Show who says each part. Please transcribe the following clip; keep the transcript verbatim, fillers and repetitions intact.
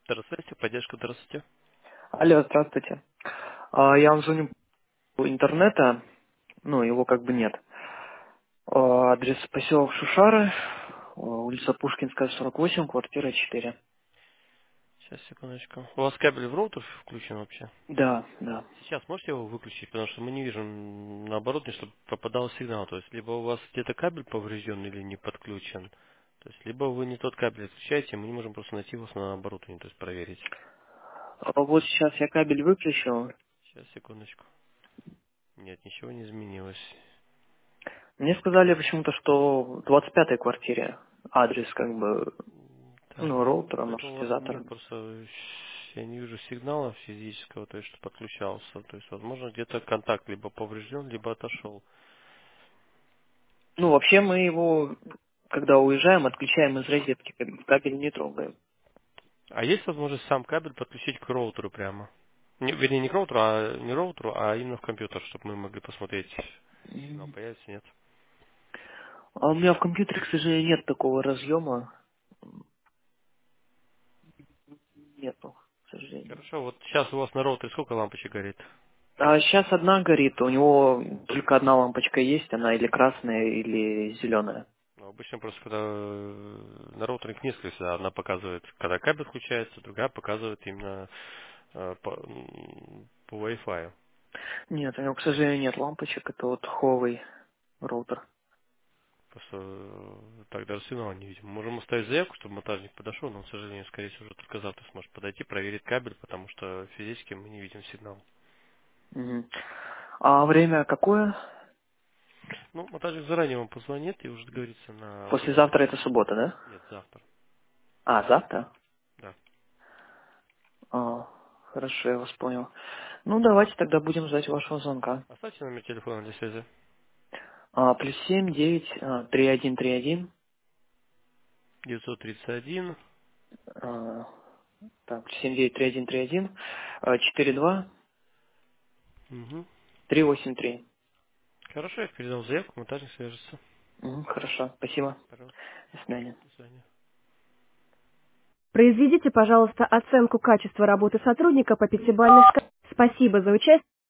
Speaker 1: Здравствуйте, поддержка, здравствуйте.
Speaker 2: Алло, здравствуйте. А, Я вам звоню по интернета, ну, его как бы нет. А, Адрес поселок Шушары, а, улица Пушкинская, сорок восемь, квартира четыре.
Speaker 1: Сейчас, секундочку. У вас кабель в роутер включен вообще?
Speaker 2: Да, да.
Speaker 1: Сейчас можете его выключить, потому что мы не видим на оборудовании, чтобы попадал сигнал. То есть, либо у вас где-то кабель поврежден или не подключен. То есть, либо вы не тот кабель отключаете, мы не можем просто найти вас на оборудовании, то есть проверить.
Speaker 2: А Вот сейчас я кабель выключил.
Speaker 1: Сейчас, секундочку. Нет, ничего не изменилось.
Speaker 2: Мне сказали почему-то, что в двадцать пятой квартире адрес как бы,
Speaker 1: Так,
Speaker 2: ну,
Speaker 1: ну,
Speaker 2: роутера,
Speaker 1: поэтому у вас
Speaker 2: маршрутизатора.
Speaker 1: нет просто, я не вижу сигнала физического, то есть, что подключался. То есть, возможно, где-то контакт либо поврежден, либо отошел.
Speaker 2: Ну, вообще мы его, когда уезжаем, отключаем из розетки, кабель кабель не трогаем.
Speaker 1: А есть возможность сам кабель подключить к роутеру прямо? Не- вернее, не к роутеру, а не роутеру, а именно в компьютер, чтобы мы могли посмотреть, сигнал
Speaker 2: М.
Speaker 1: появится, нет?
Speaker 2: А у меня в компьютере, к сожалению, нет такого разъема. Нету, к сожалению.
Speaker 1: Хорошо, вот сейчас у вас на роутере сколько лампочек горит?
Speaker 2: А сейчас одна горит, у него только одна лампочка есть, она или красная, или зеленая.
Speaker 1: Ну, обычно просто когда э, на роутере их несколько всегда, одна показывает, когда кабель включается, другая показывает именно э, по, м, по Wi-Fi.
Speaker 2: Нет, у него, к сожалению, нет лампочек, это вот Huawei роутер.
Speaker 1: Просто э, так даже сигнала не видим. Можем оставить заявку, чтобы монтажник подошел, но, к сожалению, скорее всего, уже только завтра сможет подойти, проверить кабель, потому что физически мы не видим сигнал.
Speaker 2: Мгм. А время какое?
Speaker 1: Ну, монтажник заранее вам позвонит и уже договорится на время.
Speaker 2: Послезавтра это суббота, да?
Speaker 1: Нет, завтра.
Speaker 2: А, завтра?
Speaker 1: Да.
Speaker 2: А, хорошо, я вас понял. Ну, давайте тогда будем ждать вашего звонка.
Speaker 1: Оставьте номер телефона для связи.
Speaker 2: А, плюс семь, девять, а, три, один, три, один.
Speaker 1: девятьсот тридцать один.
Speaker 2: А, так, плюс семь, девять, три, один, три, один. А, четыре, два,
Speaker 1: Угу.
Speaker 2: три, восемь, три.
Speaker 1: Хорошо, я передал заявку, монтажник свяжется.
Speaker 2: Мгм, хорошо, спасибо.
Speaker 1: Пожалуйста.
Speaker 2: До свидания.
Speaker 1: До свидания.
Speaker 2: Произведите, пожалуйста, оценку качества работы сотрудника по пятибалльной шкале. Спасибо за участие.